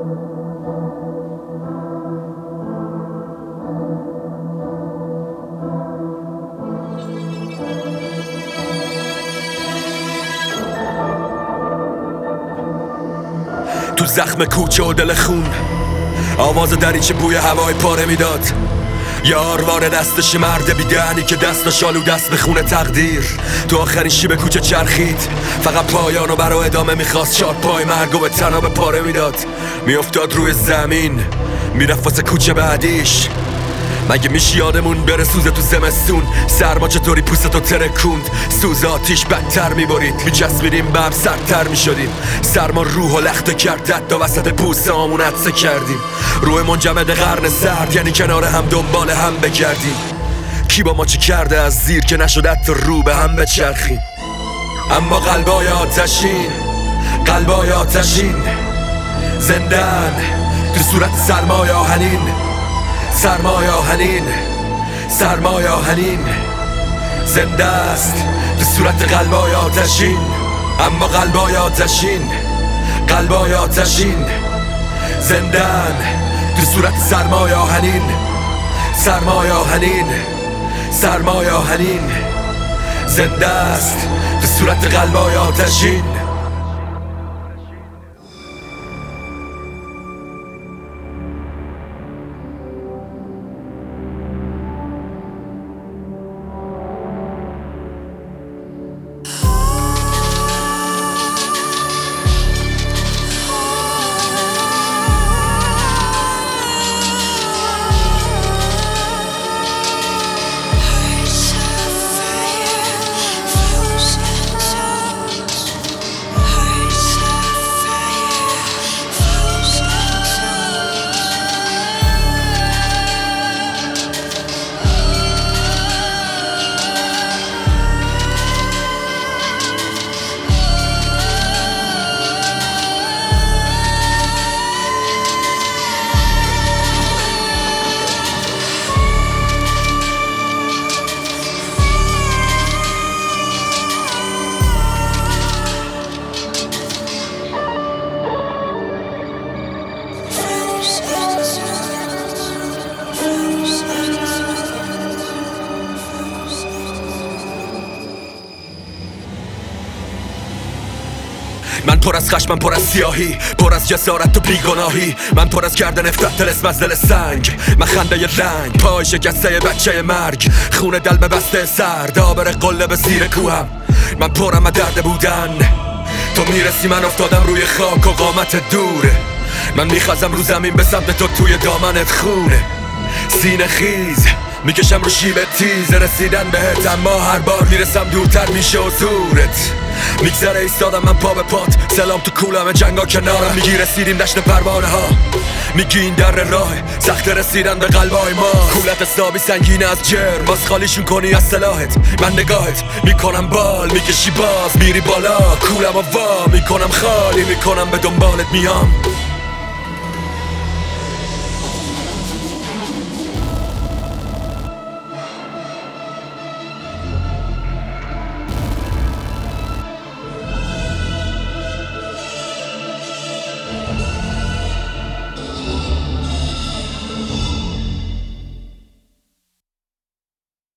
تو زخم کوچه و دل خون آواز دریچه بوی هوای پاره میداد. یاروار دستش مرد بیدهنی که دستش آلو دست به خونه تقدیر. تو آخرین شیب کوچه چرخید، فقط پایانو برا ادامه میخواست. شاد پای مرگو به تنها به پاره میداد. میافتاد روی زمین، میرفت واسه کوچه بعدیش. مگه میشه یادمون بره سوزه تو زمستون؟ سرما چطوری پوستتو ترکوند؟ سوز آتیش بدتر میبرید، میچسبیدیم به هم سردتر میشدیم. سرما روح و لخته کرد، حتی وسط پوسته هامون عطسه کردیم. روح منجمد قرن سرد، یعنی کنار هم دنبال هم بگردیم. کی با ما چی کرده از زیر که نشد حتی رو به هم بچرخیم؟ اما قلبای آتشین، قلبای آتشین زندن تو صورت سرمای آهنین. سرمای آهنین، سرمای آهنین زنده است به صورت قلبای آتشین. اما قلبای آتشین، قلبای آتشین زندن به صورت سرمای آهنین. سرمای آهنین، سرمای آهنین زنده است به صورت قلبای آتشین. من پر از خشم، من پر از سیاهی، پر از جسارت و بیگناهی. من پر از گردن افتاد طلسم از دل سنگ. من خنده رنگ، پای شکسته بچه مرگ. خون دل به بسته سرد، آبر قله به زیر کوهم. من پرم از درد بودن، تو میرسی من افتادم روی خاک و قامت دوره. من میخوازم رو زمین به سمت تو توی دامنت خونه. سینه خیز میکشم رو شیب تیز رسیدن بهت، اما هر بار میرسم دورتر میشه حضورت. میگذره ایستادم من پا به پات، سلام تو کولم جنگا کنارم. میگی رسیدیم دشت پروانه ها، میگی این در راه سخت رسیدن به قلبای ما. کولت حسابی سنگینه از جرم، باز خالیشون کنی از سلاحت. من نگاهت میکنم بال، میکشی باز میری بالا. کولم و وا میکنم خالی، میکنم به دنبالت میام.